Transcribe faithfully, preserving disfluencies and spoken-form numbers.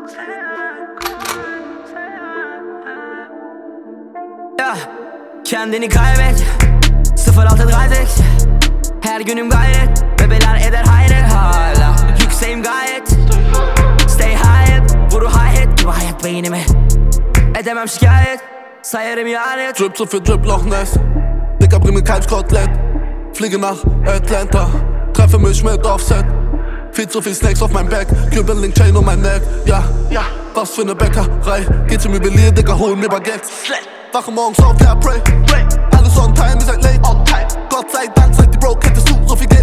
Ya, kendini kaybet sıfır altı Dreisex. Her günüm gayret, bebeler eder hayret. Hala yükseğim gayet. Stay high, vuru hi-hat gibi hayat beynime. Edemem şikayet, sayarım ihanet. Drip zu viel Drip, Loch Ness. Dicker, bring mir Kalbskotelett. Fliege nach Atlanta, treffe mich mit Offset. Viel zu viel Snakes auf mein Back, Cuban Link Chain um mein Neck. Ja, ja, was für ne Bäckerei. Geh zum Juwelier, Digga, hol mir Baguette. Wache morgens auf, ja, pray. Alles on time, ihr seid late. Gott sei Dank, seit die Broke hättest du so viel Geld.